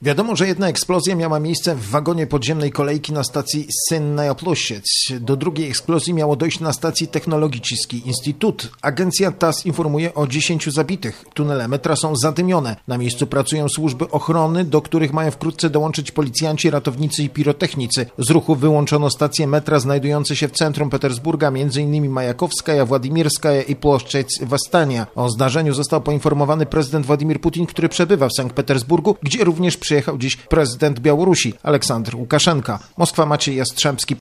Wiadomo, że jedna eksplozja miała miejsce w wagonie podziemnej kolejki na stacji Sennaja Plościec. Do drugiej eksplozji miało dojść na stacji Technologiczny Instytut. Agencja TASS informuje o 10 zabitych. Tunele metra są zadymione. Na miejscu pracują służby ochrony, do których mają wkrótce dołączyć policjanci, ratownicy i pirotechnicy. Z ruchu wyłączono stacje metra znajdujące się w centrum Petersburga, m.in. Majakowskaja, Władimirskaja i Ploszczec Wastania. O zdarzeniu został poinformowany prezydent Władimir Putin, który przebywa w Sankt Petersburgu, gdzie również przyjechał dziś prezydent Białorusi Aleksandr Łukaszenka. Moskwa, Maciej Jastrzębski.